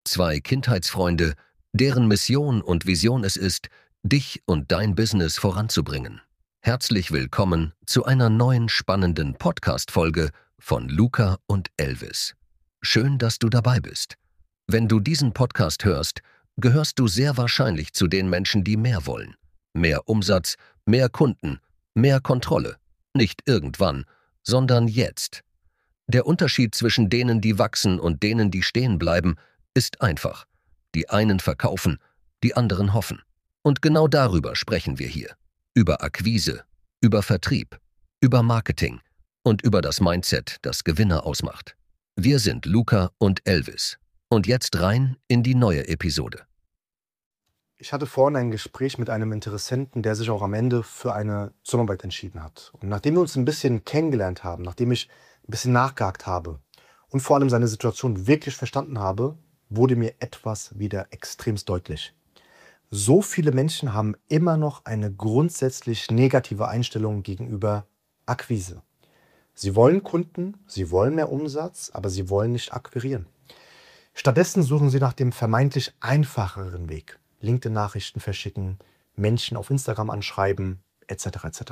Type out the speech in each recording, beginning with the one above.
Zwei Kindheitsfreunde, deren Mission und Vision es ist, dich und dein Business voranzubringen. Herzlich willkommen zu einer neuen spannenden Podcast-Folge von Luca und Elvis. Schön, dass du dabei bist. Wenn du diesen Podcast hörst, gehörst du sehr wahrscheinlich zu den Menschen, die mehr wollen. Mehr Umsatz, mehr Kunden, mehr Kontrolle. Nicht irgendwann, sondern jetzt. Der Unterschied zwischen denen, die wachsen und denen, die stehen bleiben, ist einfach. Die einen verkaufen, die anderen hoffen. Und genau darüber sprechen wir hier. Über Akquise, über Vertrieb, über Marketing und über das Mindset, das Gewinner ausmacht. Wir sind Luca und Elvis. Und jetzt rein in die neue Episode. Ich hatte vorhin ein Gespräch mit einem Interessenten, der sich auch am Ende für eine Zusammenarbeit entschieden hat. Und nachdem wir uns ein bisschen kennengelernt haben, nachdem ich ein bisschen nachgehakt habe und vor allem seine Situation wirklich verstanden habe, wurde mir etwas wieder extremst deutlich. So viele Menschen haben immer noch eine grundsätzlich negative Einstellung gegenüber Akquise. Sie wollen Kunden, sie wollen mehr Umsatz, aber sie wollen nicht akquirieren. Stattdessen suchen sie nach dem vermeintlich einfacheren Weg. LinkedIn-Nachrichten verschicken, Menschen auf Instagram anschreiben, etc. etc.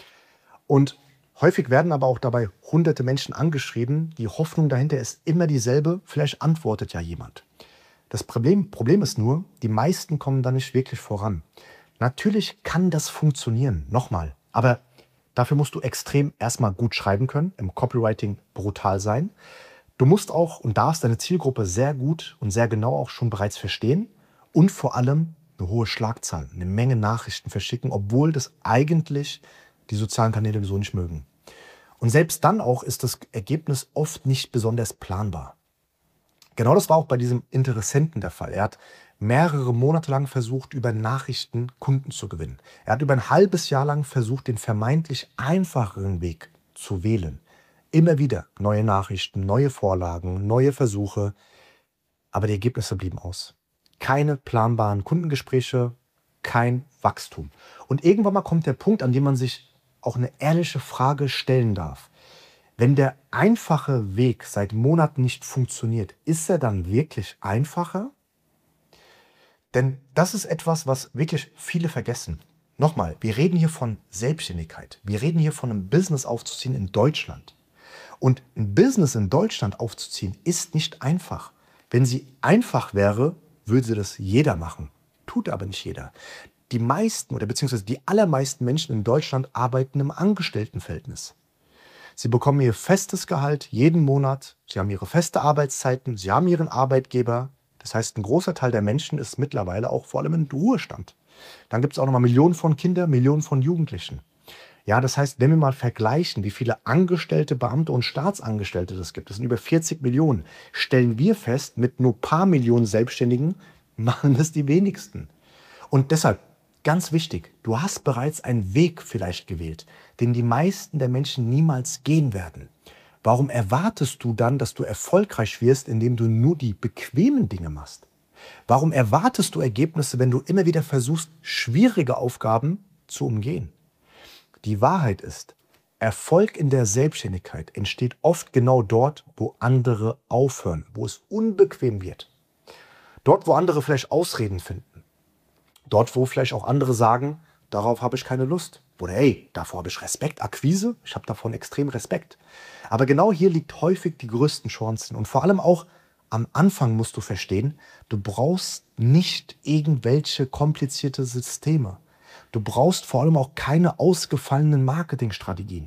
Und häufig werden aber auch dabei hunderte Menschen angeschrieben. Die Hoffnung dahinter ist immer dieselbe, vielleicht antwortet ja jemand. Das Problem ist nur, die meisten kommen da nicht wirklich voran. Natürlich kann das funktionieren, nochmal, aber dafür musst du extrem erstmal gut schreiben können, im Copywriting brutal sein. Du musst auch und darfst deine Zielgruppe sehr gut und sehr genau auch schon bereits verstehen und vor allem eine hohe Schlagzahl, eine Menge Nachrichten verschicken, obwohl das eigentlich die sozialen Kanäle so nicht mögen. Und selbst dann auch ist das Ergebnis oft nicht besonders planbar. Genau das war auch bei diesem Interessenten der Fall. Er hat mehrere Monate lang versucht, über Nachrichten Kunden zu gewinnen. Er hat über ein halbes Jahr lang versucht, den vermeintlich einfacheren Weg zu wählen. Immer wieder neue Nachrichten, neue Vorlagen, neue Versuche. Aber die Ergebnisse blieben aus. Keine planbaren Kundengespräche, kein Wachstum. Und irgendwann mal kommt der Punkt, an dem man sich auch eine ehrliche Frage stellen darf. Wenn der einfache Weg seit Monaten nicht funktioniert, ist er dann wirklich einfacher? Denn das ist etwas, was wirklich viele vergessen. Nochmal, wir reden hier von Selbstständigkeit. Wir reden hier von einem Business aufzuziehen in Deutschland. Und ein Business in Deutschland aufzuziehen ist nicht einfach. Wenn sie einfach wäre, würde das jeder machen. Tut aber nicht jeder. Die meisten oder beziehungsweise die allermeisten Menschen in Deutschland arbeiten im Angestelltenverhältnis. Sie bekommen ihr festes Gehalt jeden Monat, sie haben ihre feste Arbeitszeiten, sie haben ihren Arbeitgeber. Das heißt, ein großer Teil der Menschen ist mittlerweile auch vor allem im Ruhestand. Dann gibt es auch nochmal Millionen von Kindern, Millionen von Jugendlichen. Ja, das heißt, wenn wir mal vergleichen, wie viele Angestellte, Beamte und Staatsangestellte es gibt, das sind über 40 Millionen, stellen wir fest, mit nur ein paar Millionen Selbstständigen machen das die wenigsten. Und deshalb, ganz wichtig, du hast bereits einen Weg vielleicht gewählt, den die meisten der Menschen niemals gehen werden. Warum erwartest du dann, dass du erfolgreich wirst, indem du nur die bequemen Dinge machst? Warum erwartest du Ergebnisse, wenn du immer wieder versuchst, schwierige Aufgaben zu umgehen? Die Wahrheit ist, Erfolg in der Selbstständigkeit entsteht oft genau dort, wo andere aufhören, wo es unbequem wird. Dort, wo andere vielleicht Ausreden finden. Dort, wo vielleicht auch andere sagen, darauf habe ich keine Lust. Oder hey, davor habe ich Respekt. Akquise, ich habe davon extrem Respekt. Aber genau hier liegt häufig die größten Chancen. Und vor allem auch am Anfang musst du verstehen, du brauchst nicht irgendwelche komplizierte Systeme. Du brauchst vor allem auch keine ausgefallenen Marketingstrategien.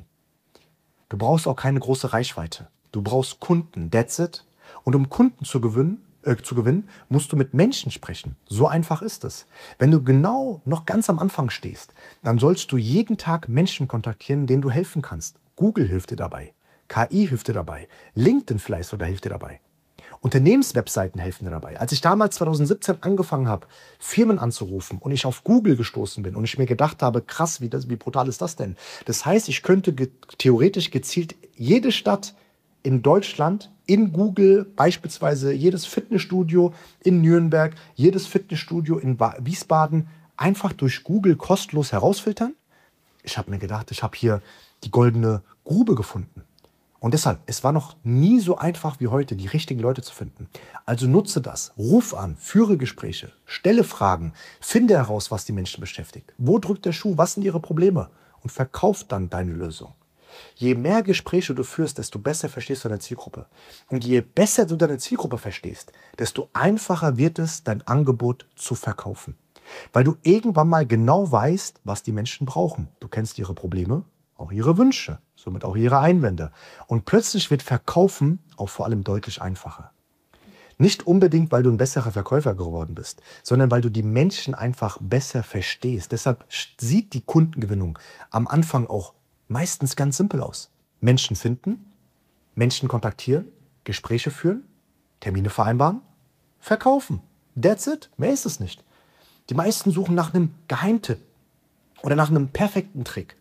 Du brauchst auch keine große Reichweite. Du brauchst Kunden, that's it. Und um Kunden zu gewinnen, musst du mit Menschen sprechen. So einfach ist es. Wenn du genau noch ganz am Anfang stehst, dann sollst du jeden Tag Menschen kontaktieren, denen du helfen kannst. Google hilft dir dabei. KI hilft dir dabei. LinkedIn vielleicht sogar hilft dir dabei. Unternehmenswebseiten helfen dir dabei. Als ich damals 2017 angefangen habe, Firmen anzurufen und ich auf Google gestoßen bin und ich mir gedacht habe, krass, wie brutal ist das denn? Das heißt, ich könnte theoretisch gezielt jede Stadt in Deutschland in Google, beispielsweise jedes Fitnessstudio in Nürnberg, jedes Fitnessstudio in Wiesbaden, einfach durch Google kostenlos herausfiltern. Ich habe mir gedacht, ich habe hier die goldene Grube gefunden. Und deshalb, es war noch nie so einfach wie heute, die richtigen Leute zu finden. Also nutze das, ruf an, führe Gespräche, stelle Fragen, finde heraus, was die Menschen beschäftigt. Wo drückt der Schuh, was sind ihre Probleme? Und verkauf dann deine Lösung. Je mehr Gespräche du führst, desto besser verstehst du deine Zielgruppe. Und je besser du deine Zielgruppe verstehst, desto einfacher wird es, dein Angebot zu verkaufen. Weil du irgendwann mal genau weißt, was die Menschen brauchen. Du kennst ihre Probleme, auch ihre Wünsche, somit auch ihre Einwände. Und plötzlich wird Verkaufen auch vor allem deutlich einfacher. Nicht unbedingt, weil du ein besserer Verkäufer geworden bist, sondern weil du die Menschen einfach besser verstehst. Deshalb sieht die Kundengewinnung am Anfang auch meistens ganz simpel aus. Menschen finden, Menschen kontaktieren, Gespräche führen, Termine vereinbaren, verkaufen. That's it. Mehr ist es nicht. Die meisten suchen nach einem Geheimtipp oder nach einem perfekten Trick.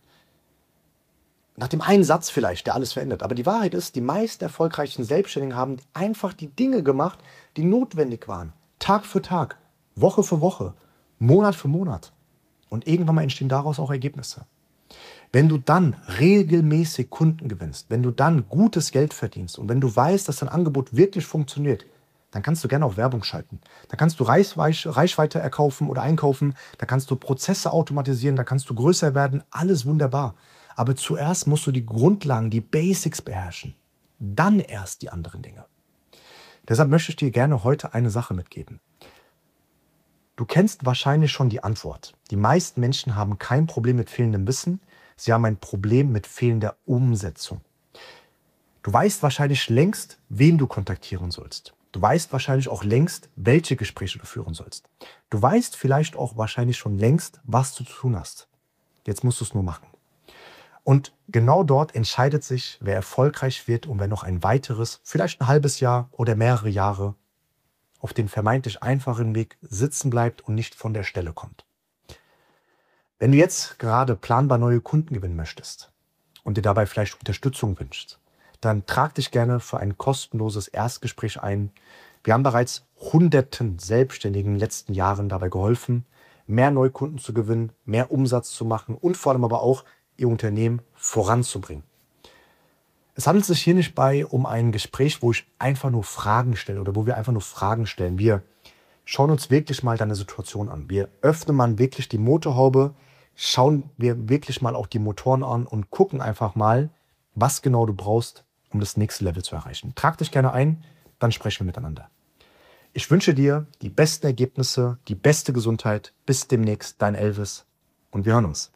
Nach dem einen Satz vielleicht, der alles verändert. Aber die Wahrheit ist, die meisten erfolgreichen Selbstständigen haben einfach die Dinge gemacht, die notwendig waren. Tag für Tag, Woche für Woche, Monat für Monat. Und irgendwann mal entstehen daraus auch Ergebnisse. Wenn du dann regelmäßig Kunden gewinnst, wenn du dann gutes Geld verdienst und wenn du weißt, dass dein Angebot wirklich funktioniert, dann kannst du gerne auch Werbung schalten. Da kannst du Reichweite erkaufen oder einkaufen, da kannst du Prozesse automatisieren, da kannst du größer werden, alles wunderbar. Aber zuerst musst du die Grundlagen, die Basics beherrschen. Dann erst die anderen Dinge. Deshalb möchte ich dir gerne heute eine Sache mitgeben. Du kennst wahrscheinlich schon die Antwort. Die meisten Menschen haben kein Problem mit fehlendem Wissen, sie haben ein Problem mit fehlender Umsetzung. Du weißt wahrscheinlich längst, wen du kontaktieren sollst. Du weißt wahrscheinlich auch längst, welche Gespräche du führen sollst. Du weißt vielleicht auch wahrscheinlich schon längst, was du zu tun hast. Jetzt musst du es nur machen. Und genau dort entscheidet sich, wer erfolgreich wird und wer noch ein weiteres, vielleicht ein halbes Jahr oder mehrere Jahre auf den vermeintlich einfachen Weg sitzen bleibt und nicht von der Stelle kommt. Wenn du jetzt gerade planbar neue Kunden gewinnen möchtest und dir dabei vielleicht Unterstützung wünschst, dann trag dich gerne für ein kostenloses Erstgespräch ein. Wir haben bereits Hunderten Selbstständigen in den letzten Jahren dabei geholfen, mehr Neukunden zu gewinnen, mehr Umsatz zu machen und vor allem aber auch ihr Unternehmen voranzubringen. Es handelt sich hier nicht um ein Gespräch, wo ich einfach nur Fragen stelle oder wo wir einfach nur Fragen stellen. Wir schauen uns wirklich mal deine Situation an. Wir öffnen mal wirklich die Motorhaube, schauen wir wirklich mal auch die Motoren an und gucken einfach mal, was genau du brauchst, um das nächste Level zu erreichen. Trag dich gerne ein, dann sprechen wir miteinander. Ich wünsche dir die besten Ergebnisse, die beste Gesundheit. Bis demnächst, dein Elvis und wir hören uns.